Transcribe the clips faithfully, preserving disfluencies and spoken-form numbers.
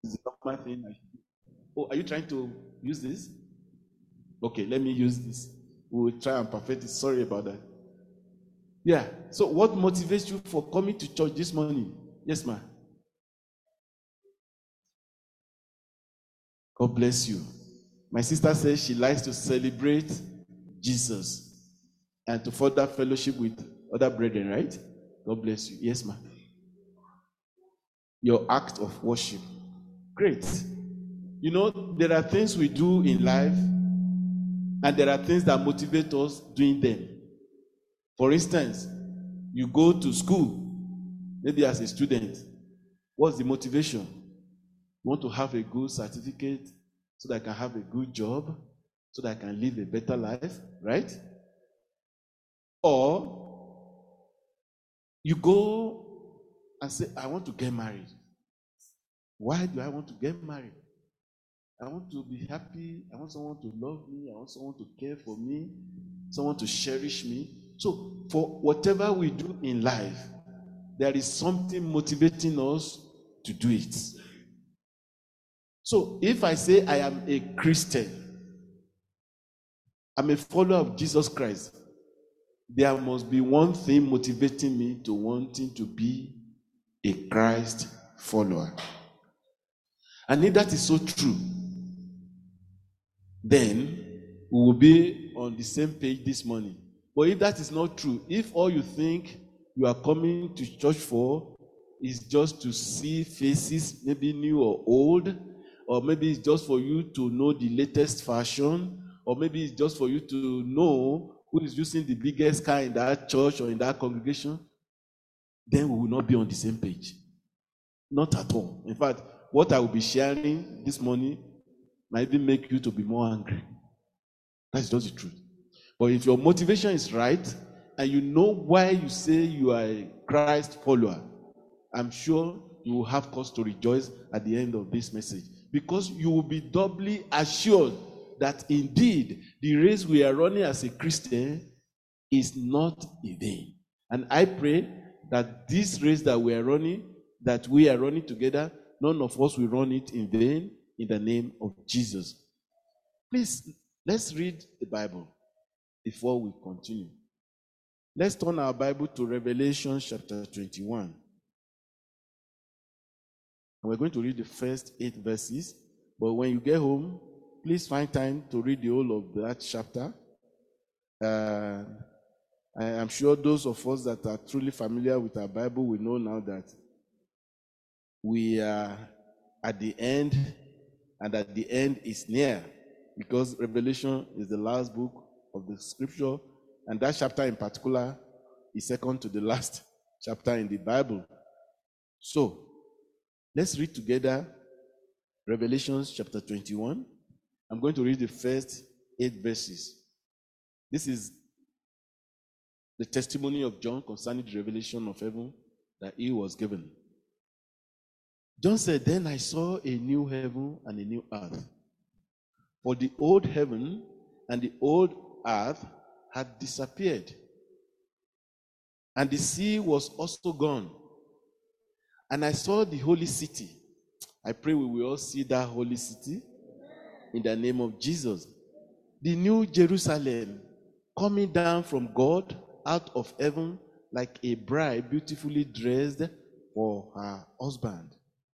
It's a normal thing I should do. Oh, are you trying to use this? Okay, let me use this. We will try and perfect it. Sorry about that. Yeah. So, what motivates you for coming to church this morning? Yes, ma'am. God bless you. My sister says she likes to celebrate Jesus and to further fellowship with other brethren, right? God bless you. Yes, ma'am. Your act of worship. Great. You know, there are things we do in life, and there are things that motivate us doing them. For instance, you go to school, maybe as a student. What's the motivation? You want to have a good certificate so that I can have a good job, so that I can live a better life, right? Or you go and say, I want to get married. Why do I want to get married? I want to be happy. I want someone to love me. I want someone to care for me, someone to cherish me. So, for whatever we do in life, there is something motivating us to do it. So, if I say I am a Christian, I'm a follower of Jesus Christ, there must be one thing motivating me to wanting to be a Christ follower. And if that is so true, then we will be on the same page this morning. But if that is not true, if all you think you are coming to church for is just to see faces, maybe new or old, or maybe it's just for you to know the latest fashion, or maybe it's just for you to know who is using the biggest car in that church or in that congregation, then we will not be on the same page. Not at all. In fact, what I will be sharing this morning might even make you to be more angry. That's just the truth. But if your motivation is right, and you know why you say you are a Christ follower, I'm sure you will have cause to rejoice at the end of this message, because you will be doubly assured that indeed the race we are running as a Christian is not in vain. And I pray that this race that we are running, that we are running together, none of us will run it in vain, in the name of Jesus. Please, let's read the Bible before we continue. Let's turn our Bible to Revelation chapter twenty-one. And we're going to read the first eight verses. But when you get home, please find time to read the whole of that chapter. Uh, I am sure those of us that are truly familiar with our Bible will know now that we are at the end, and that the end is near, because Revelation is the last book of the scripture, and that chapter in particular is second to the last chapter in the Bible. So, let's read together Revelation chapter twenty-one. I'm going to read the first eight verses. This is the testimony of John concerning the revelation of heaven that he was given. John said, "Then I saw a new heaven and a new earth. For the old heaven and the old earth had disappeared, and the sea was also gone. And I saw the holy city." I pray we will all see that holy city in the name of Jesus. "The new Jerusalem, coming down from God out of heaven like a bride beautifully dressed for her husband.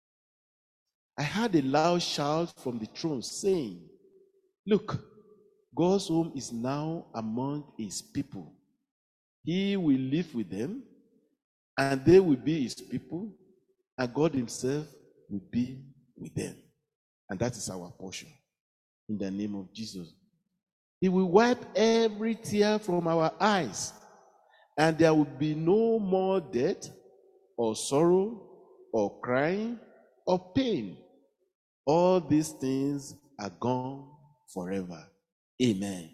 I heard a loud shout from the throne saying, 'Look, God's home is now among his people. He will live with them, and they will be his people, and God himself will be with them.'" And that is our portion in the name of Jesus. "He will wipe every tear from our eyes, and there will be no more death, or sorrow, or crying, or pain. All these things are gone forever. Amen."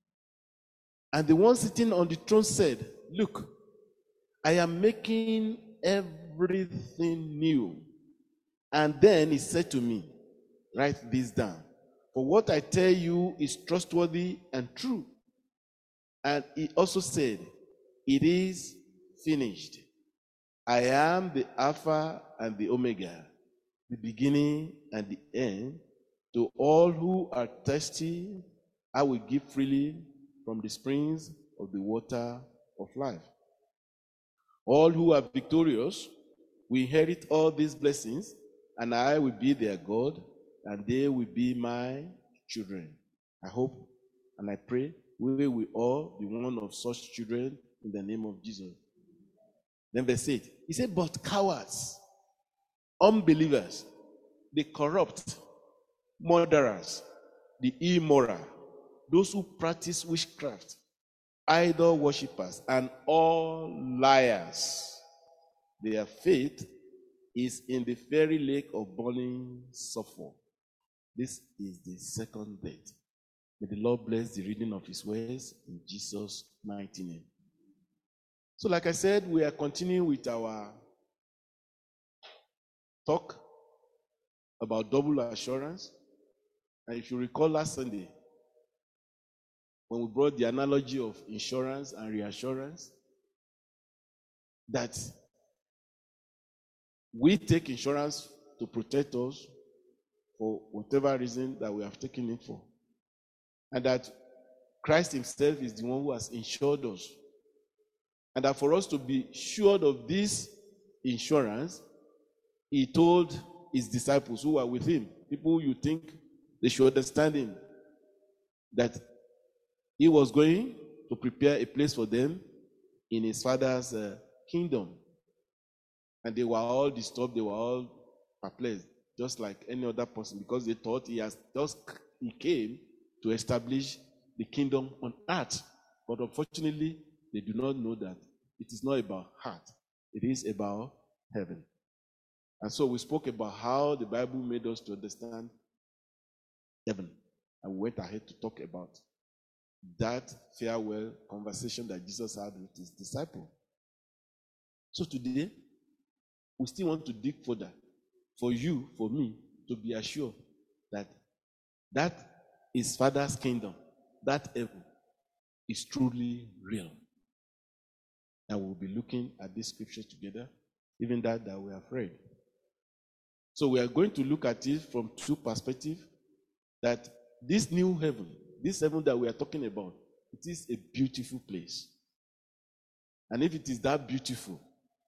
And the one sitting on the throne said, "Look, I am making everything new." And then he said to me, "Write this down, for what I tell you is trustworthy and true." And he also said, "It is finished. I am the Alpha and the Omega, the beginning and the end. To all who are thirsty, I will give freely from the springs of the water of life. All who are victorious will inherit all these blessings, and I will be their God, and they will be my children. I hope and I pray we will all be one of such children in the name of Jesus. Then verse eight, he said, but cowards, unbelievers, the corrupt, murderers, the immoral, those who practice witchcraft, idol worshippers, and all liars, their fate is in the fiery lake of burning sulfur. This is the second death. May the Lord bless the reading of his words in Jesus' mighty name. So like I said, we are continuing with our talk about double assurance. And if you recall last Sunday, when we brought the analogy of insurance and reassurance, that we take insurance to protect us for whatever reason that we have taken it for. And that Christ himself is the one who has insured us. And that for us to be sure of this insurance, he told his disciples who were with him, people you think they should understand him, that he was going to prepare a place for them in his Father's uh, kingdom. And they were all disturbed, they were all perplexed, just like any other person, because they thought he has just he came to establish the kingdom on earth. But unfortunately, they do not know that it is not about earth, it is about heaven. And so we spoke about how the Bible made us to understand heaven. And we went ahead to talk about that farewell conversation that Jesus had with his disciple. So today, we still want to dig further for you, for me, to be assured that that is Father's kingdom, that heaven is truly real. And we'll be looking at this scripture together, even that that we have read. So we are going to look at it from two perspectives, that this new heaven, this heaven that we are talking about, it is a beautiful place. And if it is that beautiful,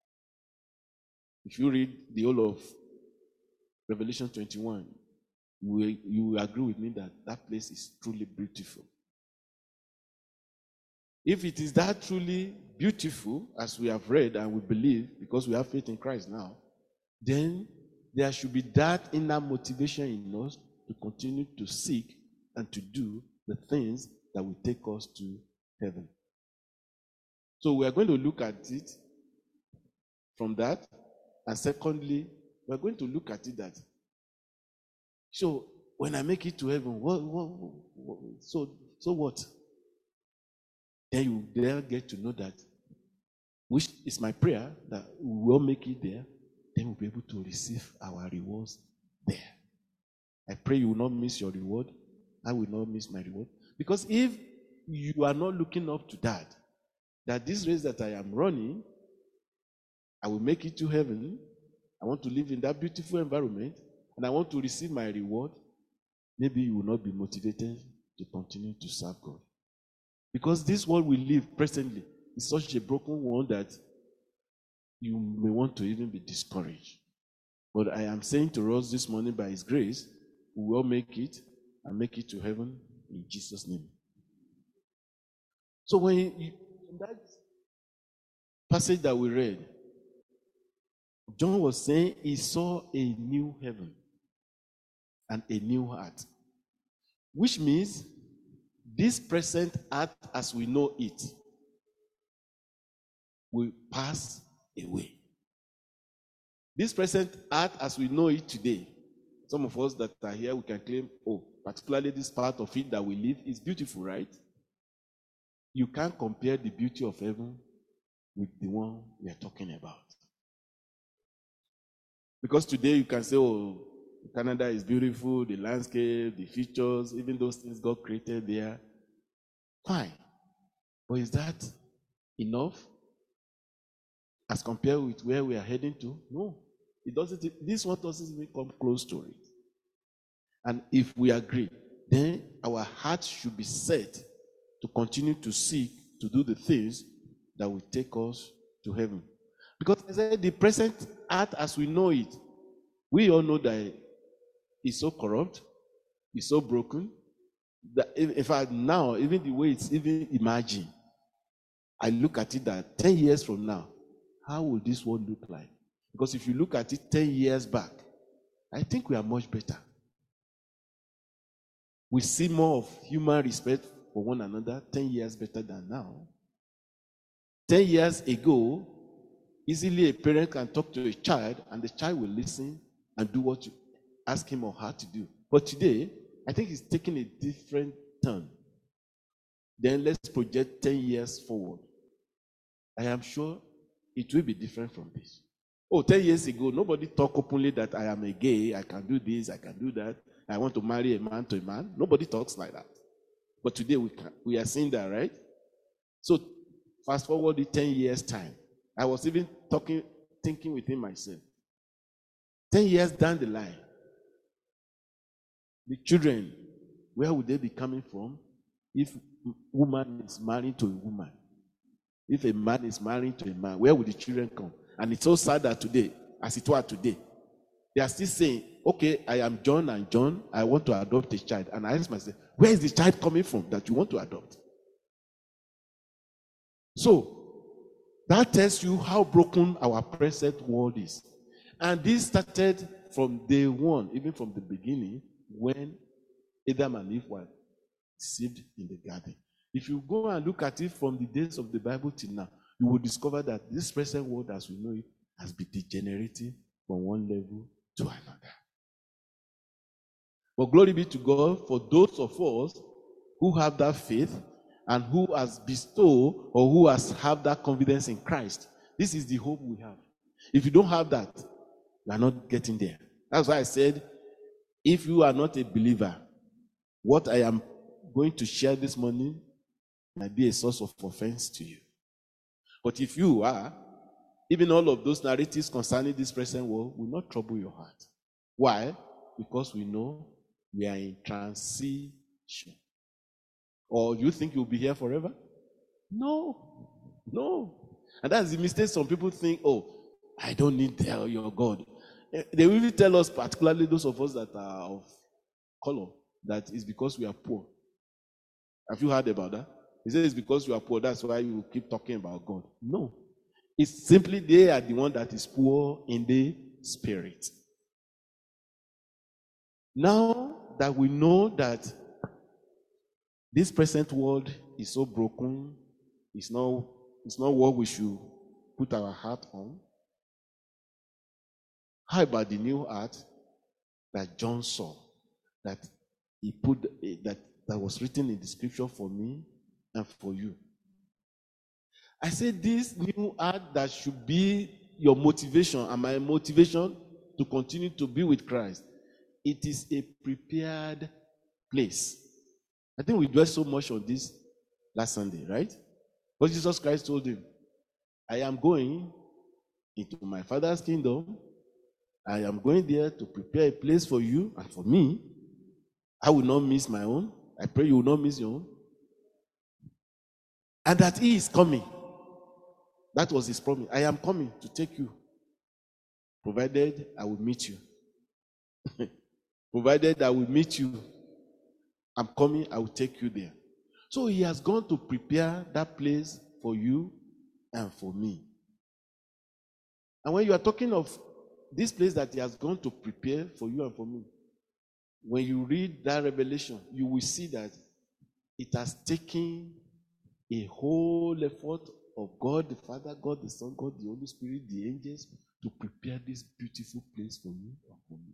if you read the whole of Revelation twenty-one, you will, you will agree with me that that place is truly beautiful. If it is that truly beautiful, as we have read and we believe, because we have faith in Christ now, then there should be that inner motivation in us to continue to seek and to do the things that will take us to heaven. So we are going to look at it from that. And secondly, we are going to look at it that, so when I make it to heaven, what, what, what, so, so what? Then you there get to know that, which is my prayer, that we will make it there, then we'll be able to receive our rewards there. I pray you will not miss your reward. I will not miss my reward. Because if you are not looking up to that, that this race that I am running, I will make it to heaven, I want to live in that beautiful environment, and I want to receive my reward, maybe you will not be motivated to continue to serve God. Because this world we live presently is such a broken one that you may want to even be discouraged. But I am saying to us this morning, by his grace, we will make it and make it to heaven in Jesus' name. So when you, in that passage that we read, John was saying he saw a new heaven and a new heart, which means this present earth as we know it will pass away. This present earth as we know it today, some of us that are here, we can claim, oh, particularly this part of it that we live is beautiful, right? You can't compare the beauty of heaven with the one we are talking about. Because today you can say, oh, Canada is beautiful, the landscape, the features, even those things God created there. Fine. But is that enough as compared with where we are heading to? No. It doesn't, this one doesn't even come close to it. And if we agree, then our hearts should be set to continue to seek to do the things that will take us to heaven. Because I said the present earth as we know it, we all know that it's so corrupt, it's so broken, that in fact now, even the way it's even imagined, I look at it that ten years from now, how will this world look like? Because if you look at it ten years back, I think we are much better. We see more of human respect for one another ten years better than now. ten years ago, easily a parent can talk to a child and the child will listen and do what you ask him or her to do. But today, I think it's taking a different turn. Then let's project ten years forward. I am sure it will be different from this. Oh, ten years ago, nobody talked openly that I am a gay, I can do this, I can do that, I want to marry a man to a man. Nobody talks like that. But today we can, we are seeing that, right? So fast forward the ten years time. I was even talking, thinking within myself. ten years down the line, the children, where would they be coming from if a woman is married to a woman? If a man is married to a man, where would the children come? And it's so sad that today, as it were today, they are still saying, okay, I am John and John, I want to adopt a child. And I ask myself, where is the child coming from that you want to adopt? So, that tells you how broken our present world is. And this started from day one, even from the beginning, when Adam and Eve were deceived in the garden. If you go and look at it from the days of the Bible till now, you will discover that this present world as we know it has been degenerating from one level to another. But glory be to God for those of us who have that faith and who has bestowed or who has have that confidence in Christ. This is the hope we have. If you don't have that, you are not getting there. That's why I said, if you are not a believer, what I am going to share this morning might be a source of offense to you. But if you are, even all of those narratives concerning this present world will not trouble your heart. Why? Because we know we are in transition. Or you think you'll be here forever? No. No. And that's the mistake some people think, oh, I don't need your God. They really tell us, particularly those of us that are of color, that it's because we are poor. Have you heard about that? He says it's because you are poor, that's why you keep talking about God. No. It's simply they are the one that is poor in the spirit. Now that we know that this present world is so broken, it's not, it's not what we should put our heart on. How about the new heart that John saw, that he put, that, that was written in the scripture for me and for you? I said this new heart that should be your motivation and my motivation to continue to be with Christ. It is a prepared place. I think we dwelt so much on this last Sunday, right? But Jesus Christ told him, I am going into my Father's kingdom. I am going there to prepare a place for you and for me. I will not miss my own. I pray you will not miss your own. And that he is coming. That was his promise. I am coming to take you, provided I will meet you. Provided I will meet you, I'm coming, I will take you there. So he has gone to prepare that place for you and for me. And when you are talking of this place that he has gone to prepare for you and for me, when you read that revelation, you will see that it has taken a whole effort of God the Father, God the Son, God the Holy Spirit, the angels, to prepare this beautiful place for you and for me.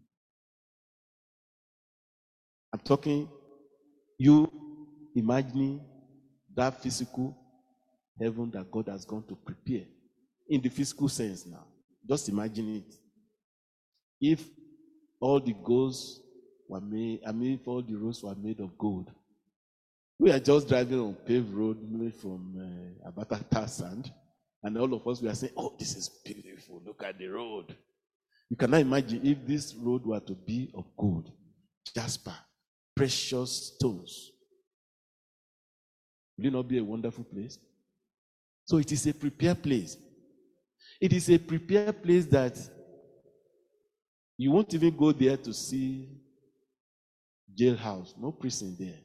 I'm talking, you imagining that physical heaven that God has gone to prepare in the physical sense now. Just imagine it. If all the golds were made, I mean, if all the roads were made of gold, we are just driving on paved road made from uh, Abatata sand, and all of us we are saying, "Oh, this is beautiful! Look at the road." You cannot imagine if this road were to be of gold, jasper, precious stones. Will it not be a wonderful place? So it is a prepared place. It is a prepared place that you won't even go there to see jailhouse, no prison there.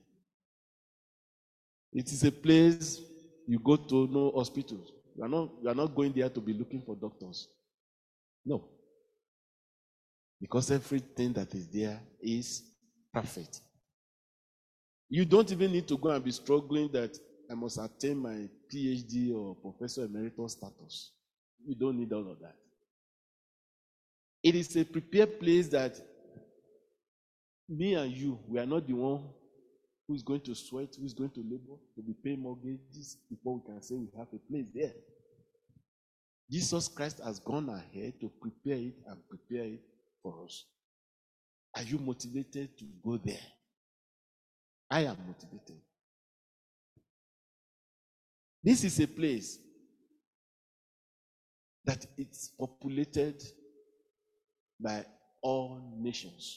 It is a place you go to, no hospitals. You are not, you are not going there to be looking for doctors. No. Because everything that is there is perfect. You don't even need to go and be struggling that I must attain my P H D or Professor Emeritus status. You don't need all of that. It is a prepared place that me and you, we are not the one who is going to sweat, who is going to labor, to be paying mortgages before we can say we have a place there. Jesus Christ has gone ahead to prepare it and prepare it for us. Are you motivated to go there? I am motivated. This is a place that it's populated by all nations.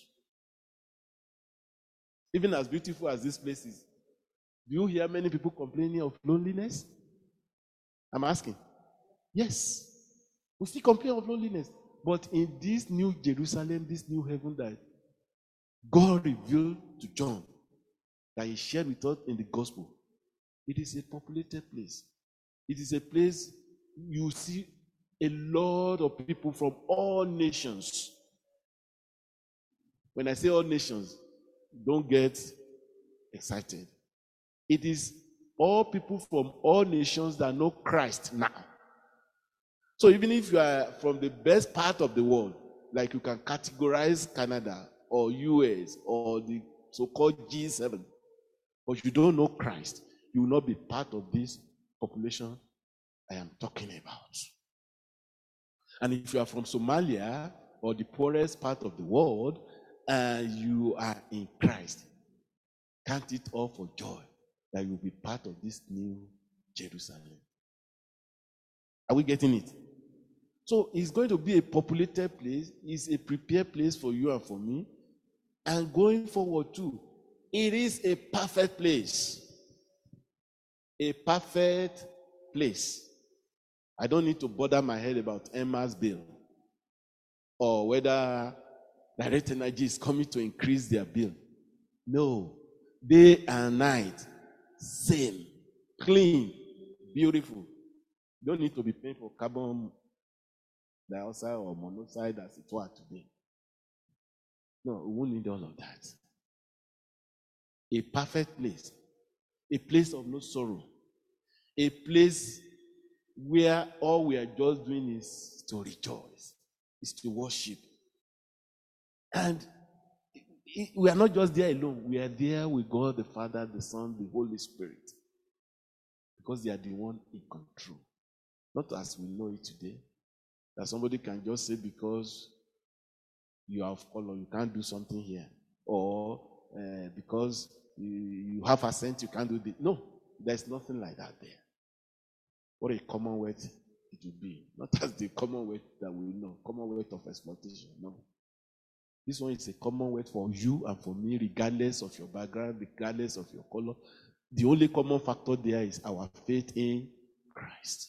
Even as beautiful as this place is, do you hear many people complaining of loneliness? I'm asking. Yes. We still complain of loneliness. But in this new Jerusalem, this new heaven that God revealed to John, that he shared with us in the gospel, it is a populated place. It is a place you see a lot of people from all nations. When I say all nations, don't get excited. It is all people from all nations that know Christ now. So even if you are from the best part of the world, like you can categorize Canada or U S or the so-called G seven, but you don't know Christ, you will not be part of this population I am talking about. And if you are from Somalia or the poorest part of the world, and you are in Christ, count it all for joy that you will be part of this new Jerusalem. Are we getting it? So it's going to be a populated place. It's a prepared place for you and for me. And going forward too, it is a perfect place. A perfect place. I don't need to bother my head about Emma's bill or whether Direct Energy is coming to increase their bill. No. Day and night, same, clean, beautiful. You don't need to be paying for carbon dioxide or monoxide as it were today. No, we won't need all of that. A perfect place. A place of no sorrow. A place where all we are just doing is to rejoice, is to worship. And we are not just there alone. We are there with God, the Father, the Son, the Holy Spirit. Because they are the one in control. Not as we know it today. That somebody can just say because you have color, you can't do something here. Or uh, because you, you have assent, you can't do this. No, there's nothing like that there. What a commonwealth it will be. Not as the commonwealth that we know, commonwealth of exploitation. No. This one is a commonwealth for you and for me, regardless of your background, regardless of your color. The only common factor there is our faith in Christ.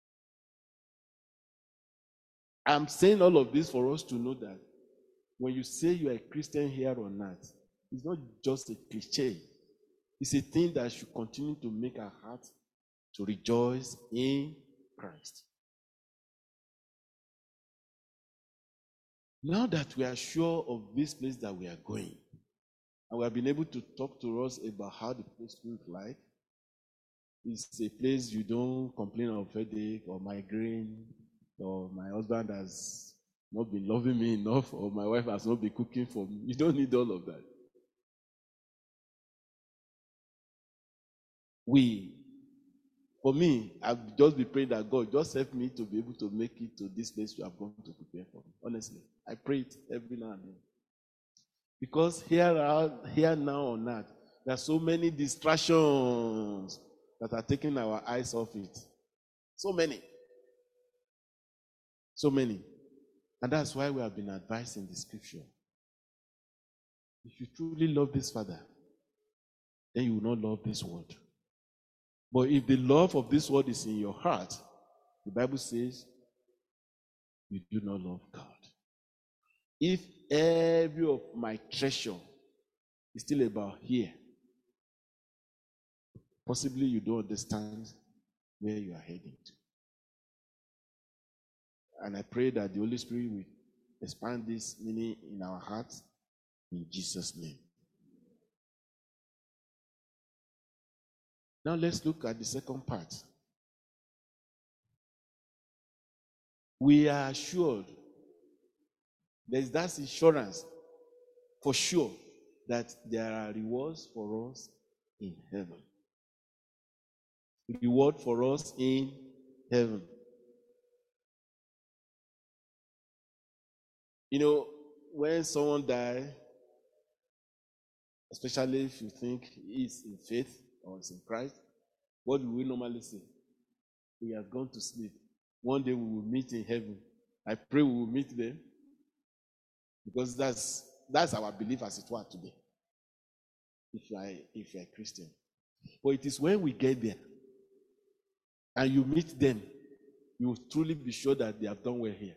I'm saying all of this for us to know that when you say you are a Christian here on earth, it's not just a cliche. It's a thing that should continue to make our heart to rejoice in Christ. Now that we are sure of this place that we are going, and we have been able to talk to us about how the place looks like, it's a place you don't complain of headache or migraine, or my husband has not been loving me enough, or my wife has not been cooking for me. You don't need all of that. We, for me, I've just been praying that God just help me to be able to make it to this place you have gone to prepare for me. Honestly, I pray it every now and then. Because here, are, here now on earth, there are so many distractions that are taking our eyes off it. So many. So many. And that's why we have been advised in the scripture. If you truly love this Father, then you will not love this world. But if the love of this world is in your heart, the Bible says you do not love God. If every of my treasure is still about here, possibly you don't understand where you are heading to. And I pray that the Holy Spirit will expand this meaning in our hearts in Jesus' name. Now let's look at the second part. We are assured, there's that assurance for sure that there are rewards for us in heaven. Reward for us in heaven. You know, when someone dies, especially if you think he is in faith or is in Christ, what do we normally say? He has gone to sleep. One day we will meet in heaven. I pray we will meet there, because that's that's our belief as it were today. If you are if you are a Christian, but it is when we get there and you meet them, you will truly be sure that they have done well here.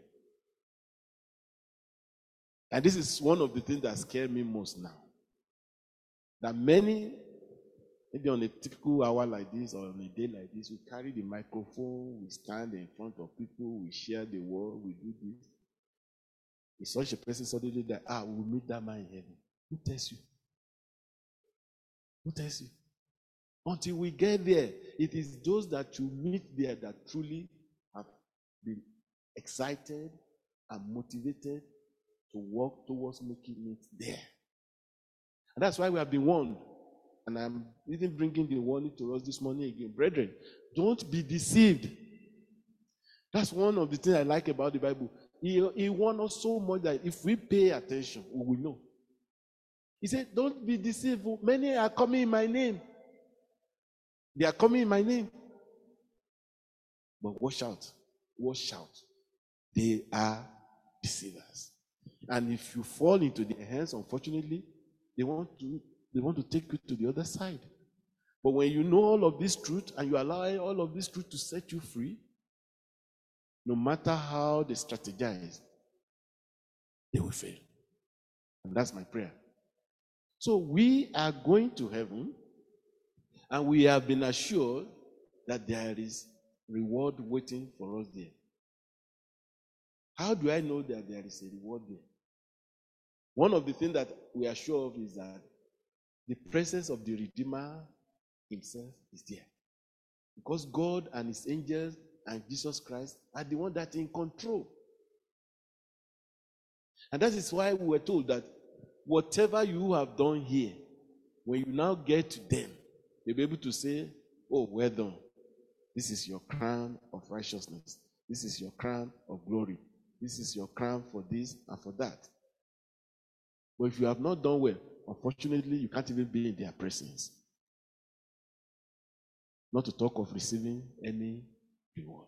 And this is one of the things that scare me most now. That many, maybe on a typical hour like this or on a day like this, we carry the microphone, we stand in front of people, we share the word, we do this. If such a person suddenly that, ah, we will meet that man in heaven. Who tells you? Who tells you? Until we get there, it is those that you meet there that truly have been excited and motivated to work towards making it there. And that's why we have been warned. And I'm even bringing the warning to us this morning again. Brethren, don't be deceived. That's one of the things I like about the Bible. He, he warned us so much that if we pay attention, we will know. He said, don't be deceived. Many are coming in my name. They are coming in my name. But watch out. Watch out. They are deceivers. And if you fall into their hands, unfortunately, they want to they want to take you to the other side. But when you know all of this truth and you allow all of this truth to set you free, no matter how they strategize, they will fail. And that's my prayer. So we are going to heaven, and we have been assured that there is reward waiting for us there. How do I know that there is a reward there? One of the things that we are sure of is that the presence of the Redeemer himself is there. Because God and his angels and Jesus Christ are the one that are in control. And that is why we were told that whatever you have done here, when you now get to them, they'll be able to say, oh, well done. This is your crown of righteousness. This is your crown of glory. This is your crown for this and for that. But if you have not done well, unfortunately, you can't even be in their presence. Not to talk of receiving any reward.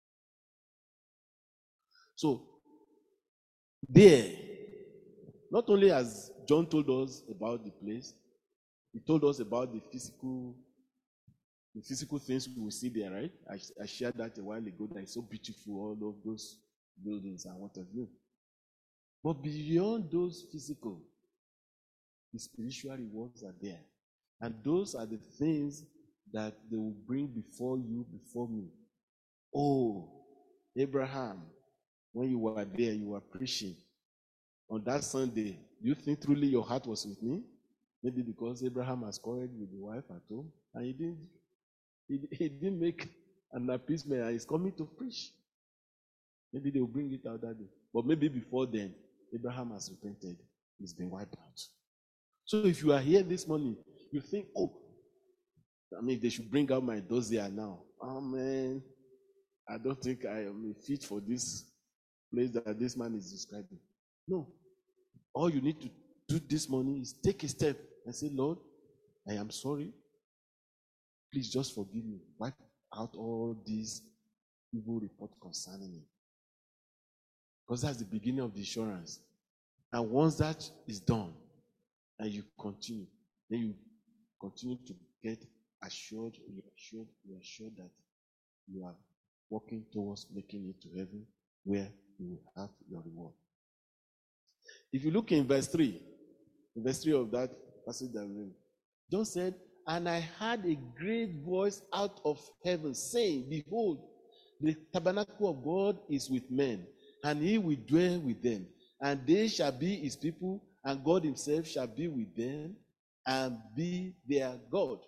So, there, not only has John told us about the place, he told us about the physical, the physical things we will see there, right? I, I shared that a while ago, that it's so beautiful, all of those buildings and what have you. But beyond those physical, the spiritual rewards are there. And those are the things that they will bring before you, before me. Oh, Abraham, when you were there, you were preaching. On that Sunday, do you think truly your heart was with me? Maybe because Abraham has quarreled with the wife at home, and he didn't, he, he didn't make an appeasement, and he's coming to preach. Maybe they will bring it out that day. But maybe before then, Abraham has repented. He's been wiped out. So if you are here this morning, you think, oh, I mean, they should bring out my dossier now. Oh, man, I don't think I am fit for this place that this man is describing. No. All you need to do this morning is take a step and say, Lord, I am sorry. Please just forgive me. Wipe out all these evil reports concerning me. Because that's the beginning of the insurance. And once that is done, and you continue, then you continue to get assured, reassured, reassured that you are working towards making it to heaven where you will have your reward. If you look in verse three, in verse three of that passage that we read, John said, "And I heard a great voice out of heaven saying, Behold, the tabernacle of God is with men, and he will dwell with them, and they shall be his people, and God himself shall be with them and be their God."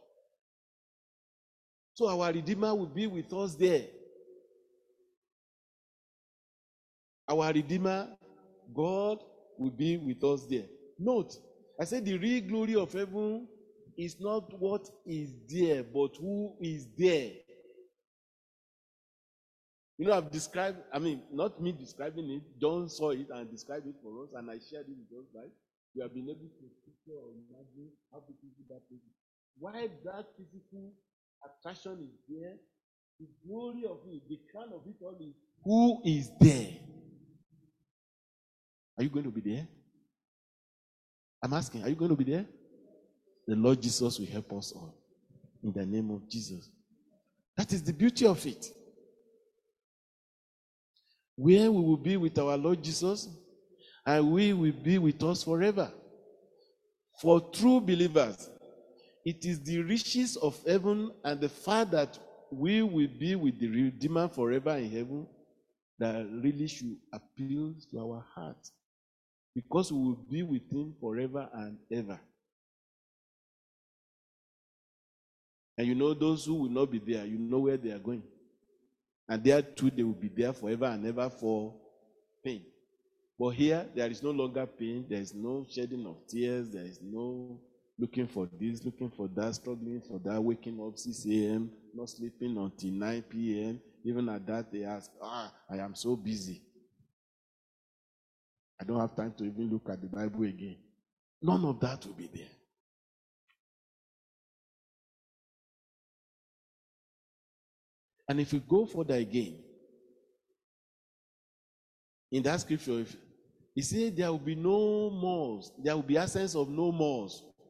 So our Redeemer will be with us there. Our Redeemer, God, will be with us there. Note, I said the real glory of heaven is not what is there, but who is there. You know, I've described, I mean, not me describing it, John saw it and described it for us, and I shared it with us, right? We have been able to picture or imagine how beautiful that is. Why that physical attraction is there, the glory of it, the crown of it all is who is there. Are you going to be there? I'm asking, are you going to be there? The Lord Jesus will help us all. In the name of Jesus. That is the beauty of it. Where we will be with our Lord Jesus, and we will be with us forever. For true believers, it is the riches of heaven and the fact that we will be with the Redeemer forever in heaven that really should appeal to our heart. Because we will be with him forever and ever. And you know, those who will not be there, you know where they are going. And there too, they will be there forever and ever for pain. But here, there is no longer pain. There is no shedding of tears. There is no looking for this, looking for that, struggling for that, waking up six a.m., not sleeping until nine p.m. Even at that, they ask, ah, I am so busy. I don't have time to even look at the Bible again. None of that will be there. And if you go further again, in that scripture, if, he said there will be no more, there will be absence of no more.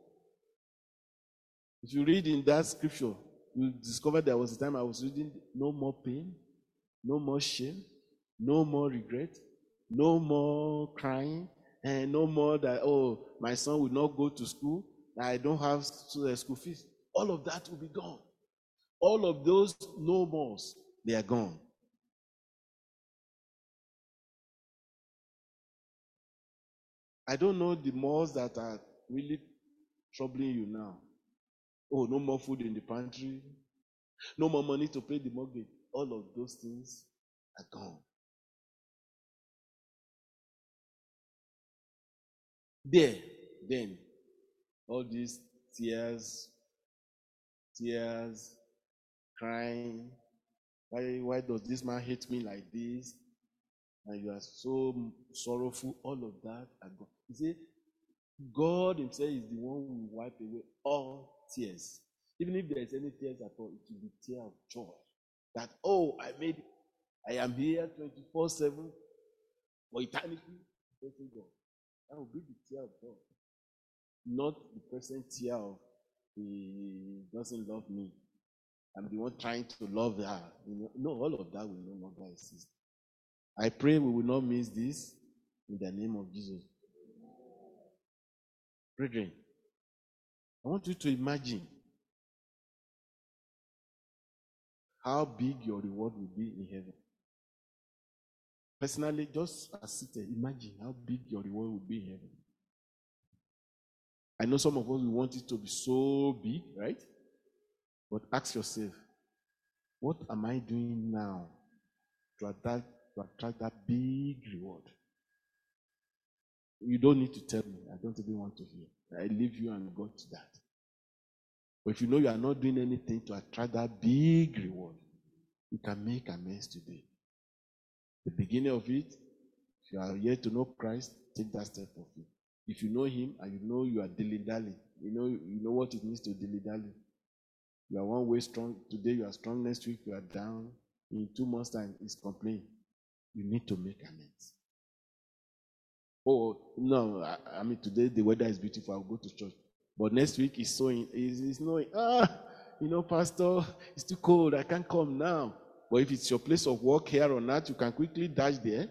If you read in that scripture, you discover there was a time I was reading no more pain, no more shame, no more regret, no more crying, and no more that, oh, my son will not go to school, I don't have school fees. All of that will be gone. All of those no mores, they are gone. I don't know the mores that are really troubling you now. Oh, no more food in the pantry. No more money to pay the mortgage. All of those things are gone. There, then, all these tears, tears, crying. Why, why does this man hate me like this? And you are so sorrowful. All of that are gone. You see, God himself is the one who will wipe away all tears. Even if there is any tears at all, it will be tear of joy. That, oh, I made it. I am here twenty-four seven for eternity. That will be the tear of joy. Not the present tear of he doesn't love me. I'm the one trying to love her. You know, no, all of that will no longer exist. I pray we will not miss this in the name of Jesus. Brethren, I want you to imagine how big your reward will be in heaven. Personally, just as seated, imagine how big your reward will be in heaven. I know some of us, we want it to be so big, right? But ask yourself, what am I doing now to attract, to attract that big reward? You don't need to tell me. I don't even want to hear. I leave you and go to that. But if you know you are not doing anything to attract that big reward, you can make amends today. The beginning of it, if you are yet to know Christ, take that step of it. If you know him and you know you are dilly-dally, you know, you know what it means to dilly-dally. You are one way strong. Today you are strong, next week you are down. In two months' time, it's complaining. You need to make amends. Oh, no, I, I mean, today the weather is beautiful. I'll go to church. But next week it's snowing. It's, it's snowing. Ah, you know, Pastor, it's too cold. I can't come now. But if it's your place of work here or not, you can quickly dash there.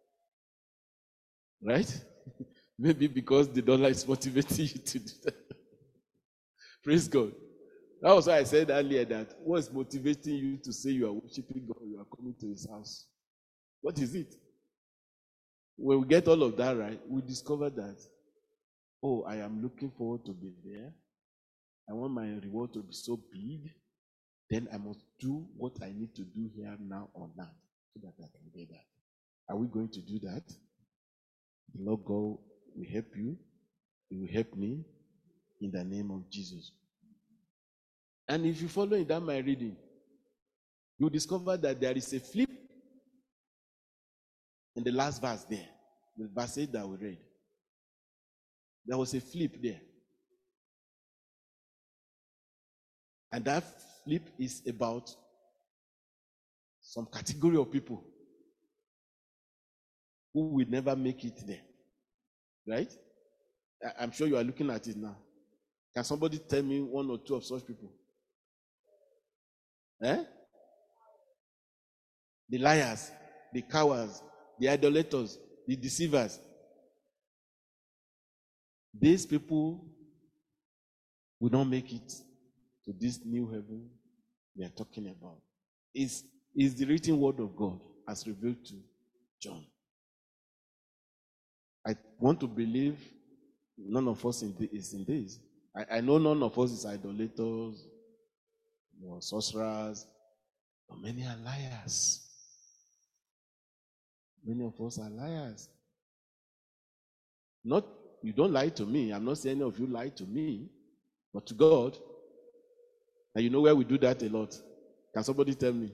Right? Maybe because the dollar is motivating you to do that. Praise God. That was why I said earlier that what's motivating you to say you are worshiping God, you are coming to his house? What is it? When we get all of that right, we discover that, oh, I am looking forward to be there. I want my reward to be so big. Then I must do what I need to do here now or now so that I can get that. Are we going to do that? The Lord God will help you. He will help me in the name of Jesus. And if you follow in that my reading, you'll discover that there is a flip in the last verse there, the verse eight that we read. There was a flip there. And that flip is about some category of people who will never make it there. Right? I'm sure you are looking at it now. Can somebody tell me one or two of such people? Eh? The liars, the cowards, the idolaters, the deceivers. These people will not make it to this new heaven we are talking about. It's, it's the written word of God as revealed to John. I want to believe none of us in the, is in this. I, I know none of us is idolaters or sorcerers, but many are liars. Many of us are liars. Not, you don't lie to me. I'm not saying any of you lie to me, but to God. And you know where we do that a lot. Can somebody tell me?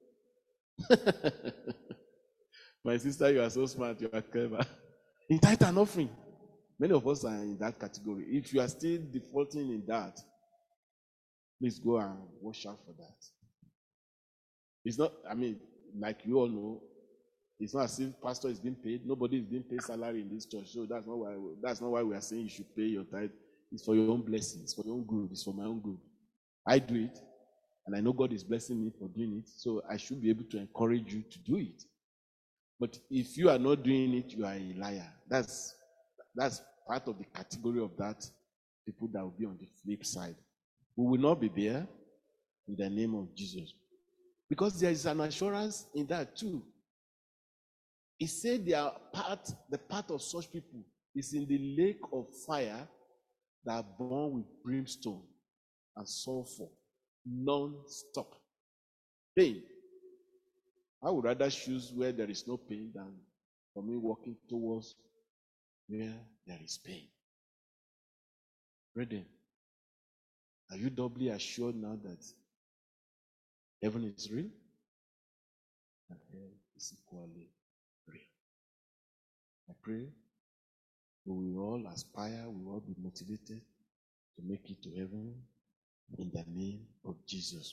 My sister, you are so smart, you are clever. In tithe and offering. Many of us are in that category. If you are still defaulting in that, please go and watch out for that. It's not, I mean, like you all know, it's not as if pastor is being paid. Nobody is being paid salary in this church. So that's not why that's not why we are saying you should pay your tithe. It's for your own blessing. It's for your own good. It's for my own good. I do it, and I know God is blessing me for doing it. So I should be able to encourage you to do it. But if you are not doing it, you are a liar. That's that's part of the category of that people that will be on the flip side. We will not be there in the name of Jesus. Because there is an assurance in that too. He said they are part, the part of such people is in the lake of fire that are born with brimstone and sulfur, non-stop. Pain. I would rather choose where there is no pain than for me walking towards where there is pain. Brethren, are you doubly assured now that heaven is real and hell is equally real? I pray we will all aspire, we will all be motivated to make it to heaven in the name of Jesus.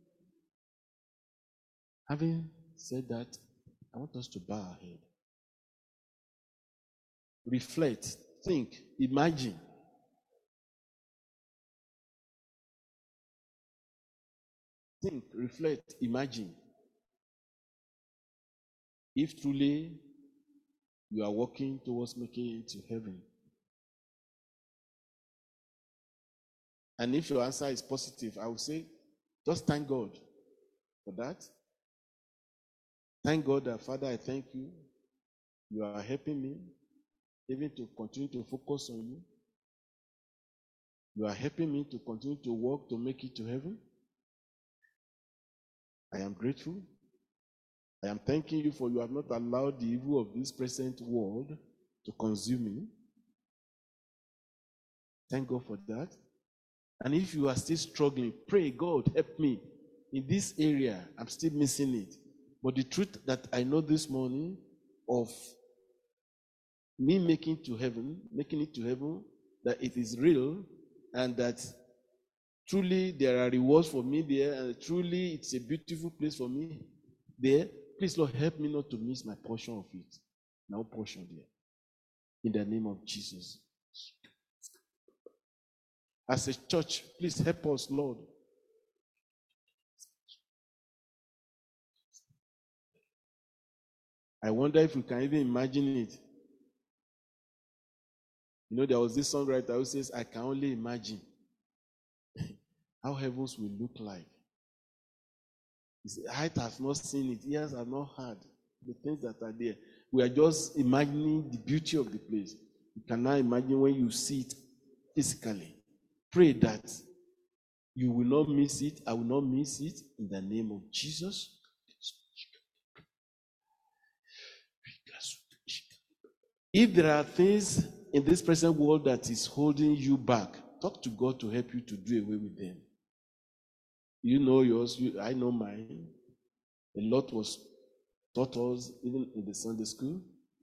Having said that, I want us to bow our head. Reflect, think, imagine. Think, reflect, imagine. If truly you are working towards making it to heaven, and if your answer is positive, I will say, just thank God for that. Thank God that, Father, I thank you. You are helping me even to continue to focus on you. You are helping me to continue to work to make it to heaven. I am grateful. I am thanking you for you have not allowed the evil of this present world to consume me. Thank God for that. And if you are still struggling, pray, God, help me. In this area, I'm still missing it. But the truth that I know this morning of me making to heaven, making it to heaven, that it is real and that truly there are rewards for me there and truly it's a beautiful place for me there. Please, Lord, help me not to miss my portion of it. My portion there. in the name of Jesus. As a church, please help us, Lord. I wonder if we can even imagine it. You know, there was this songwriter who says, I can only imagine how heavens will look like. His height has not seen it, ears have not heard the things that are there. We are just imagining the beauty of the place. You can now imagine when you see it physically. Pray that you will not miss it. I will not miss it in the name of Jesus. If there are things in this present world that is holding you back, talk to God to help you to do away with them. You know yours, you, I know mine. A lot was taught us even in the Sunday school.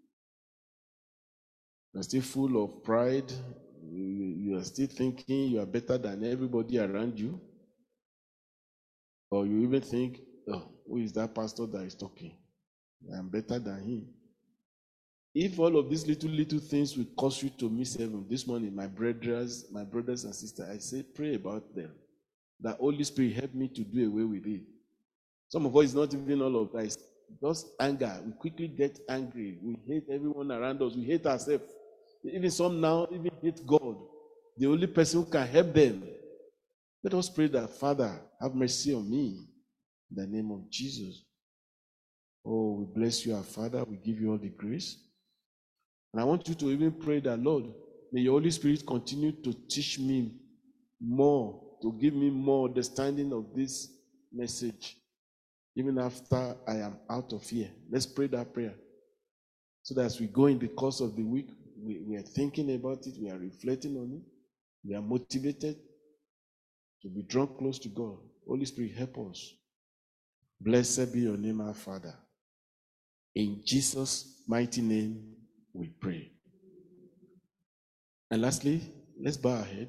You're still full of pride. You, you are still thinking you are better than everybody around you. Or you even think, oh, who is that pastor that is talking? I'm better than him. If all of these little, little things will cause you to miss heaven, this morning, my brothers, my brothers and sisters, I say, pray about them. That Holy Spirit help me to do away with it. Some of us, it's not even all of that. It's just anger. We quickly get angry. We hate everyone around us. We hate ourselves. Even some now even hate God. The only person who can help them. Let us pray that, Father, have mercy on me. In the name of Jesus. Oh, we bless you, our Father. We give you all the grace. And I want you to even pray that, Lord, may your Holy Spirit continue to teach me more, to give me more understanding of this message, even after I am out of here. Let's pray that prayer. So that as we go in the course of the week, we, we are thinking about it, we are reflecting on it, we are motivated to be drawn close to God. Holy Spirit, help us. Blessed be your name, our Father. In Jesus' mighty name, we pray. And lastly, let's bow our head.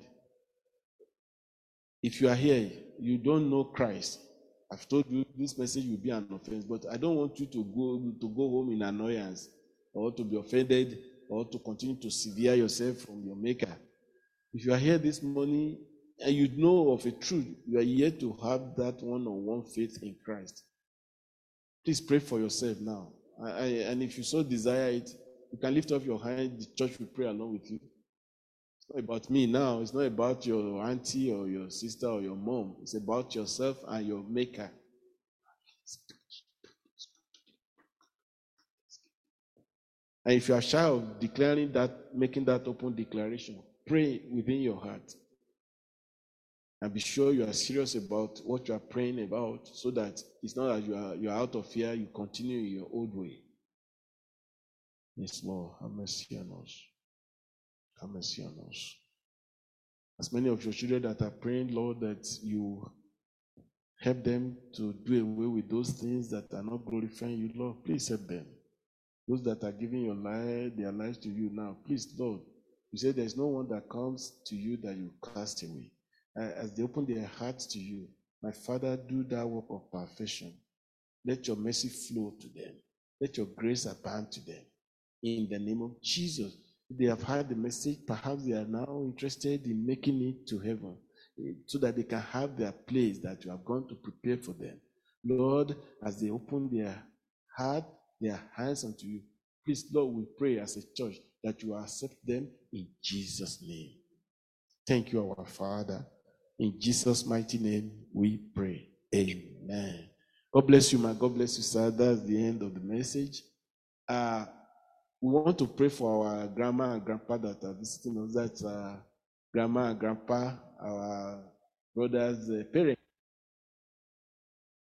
If you are here, you don't know Christ. I've told you this message will be an offense, but I don't want you to go to go home in annoyance or to be offended or to continue to sever yourself from your Maker. If you are here this morning and you know of a truth, you are yet to have that one-on-one faith in Christ. Please pray for yourself now. I, I, and if you so desire it, you can lift up your hand. The church will pray along with you. It's not about me now. It's not about your auntie or your sister or your mom. It's about yourself and your Maker. And if you are shy of declaring that, making that open declaration, pray within your heart. And be sure you are serious about what you are praying about, so that it's not that you are, you are out of fear, you continue in your old way. Yes, Lord, have mercy on us. Have mercy on us. As many of your children that are praying, Lord, that you help them to do away with those things that are not glorifying you, Lord, please help them. Those that are giving your life, their lives to you now, please, Lord, you say there's no one that comes to you that you cast away. As they open their hearts to you, my Father, do that work of perfection. Let your mercy flow to them. Let your grace abound to them. In the name of Jesus. If they have heard the message, perhaps they are now interested in making it to heaven, so that they can have their place that you have gone to prepare for them. Lord, as they open their heart, their hands unto you, please, Lord, we pray as a church that you accept them in Jesus' name. Thank you, our Father. In Jesus' mighty name, we pray. Amen. God bless you, my God bless you, sir. That's the end of the message. Uh, we want to pray for our grandma and grandpa that are visiting us. That's uh, grandma and grandpa, our brothers' uh, parents.